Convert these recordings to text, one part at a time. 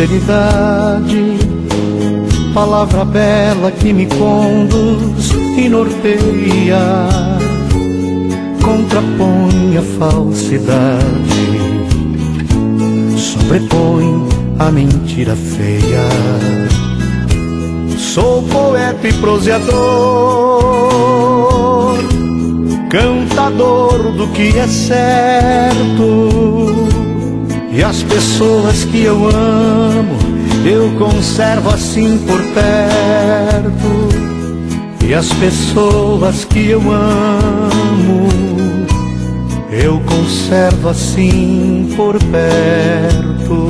Sinceridade, palavra bela que me conduz e norteia, contrapõe a falsidade, sobrepõe a mentira feia. Sou poeta e proseador, cantador do que é certo, e as pessoas que eu amo eu conservo assim por perto. E as pessoas que eu amo eu conservo assim por perto.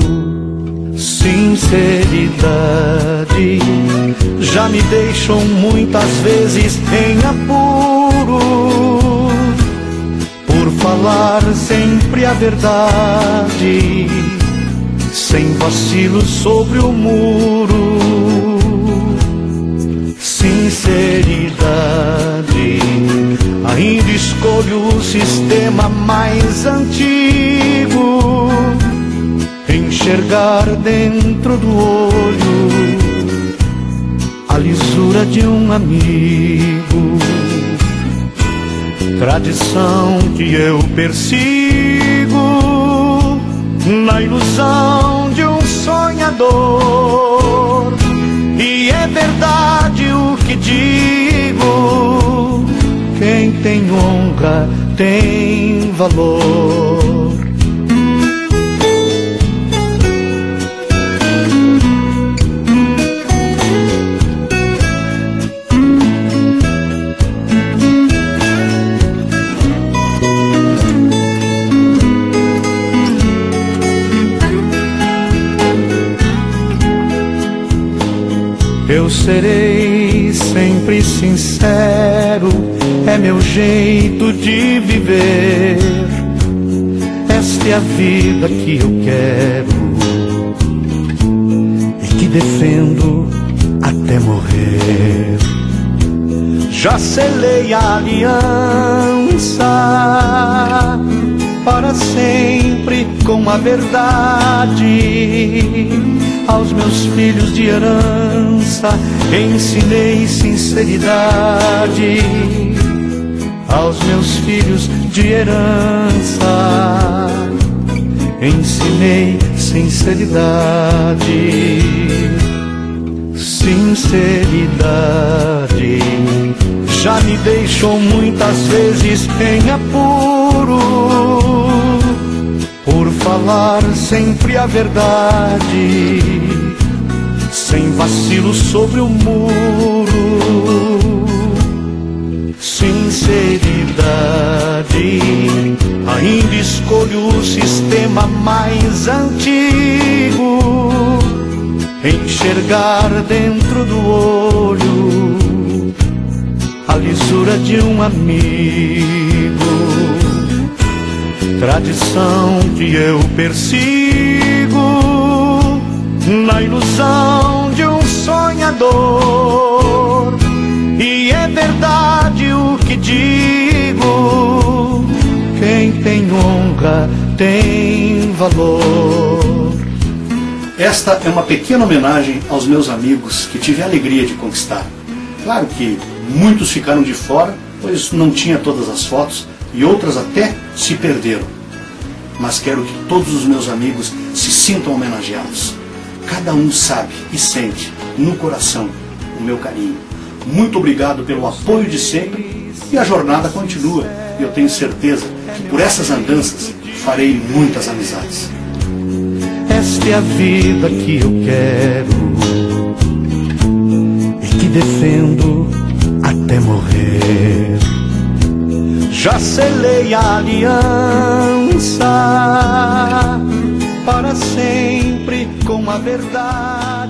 Sinceridade já me deixam muitas vezes em apuro, por falar sempre a verdade, sem vacilos sobre o muro. Sinceridade, ainda escolho o sistema mais antigo, enxergar dentro do olho a lisura de um amigo. Tradição que eu persigo na ilusão de um sonhador. E é verdade o que digo: quem tem honra tem valor. Eu serei sempre sincero, é meu jeito de viver. Esta é a vida que eu quero e que defendo até morrer. Já selei a aliança para sempre com a verdade. Aos meus filhos de herança ensinei sinceridade. Aos meus filhos de herança ensinei sinceridade. Sinceridade já me deixou muitas vezes em apuro, por falar sempre a verdade, sem vacilo sobre o muro. Sinceridade, ainda escolho o sistema mais antigo, enxergar dentro do olho a lisura de um amigo. Tradição que eu persigo na ilusão de um sonhador. E é verdade o que digo: quem tem honra tem valor. Esta é uma pequena homenagem aos meus amigos que tive a alegria de conquistar. Claro que muitos ficaram de fora, pois não tinha todas as fotos, e outras até se perderam. Mas quero que todos os meus amigos se sintam homenageados. Cada um sabe e sente no coração o meu carinho. Muito obrigado pelo apoio de sempre, e a jornada continua. E eu tenho certeza que por essas andanças farei muitas amizades. Esta é a vida que eu quero e que defendo até morrer. Já selei a aliança para sempre com a verdade.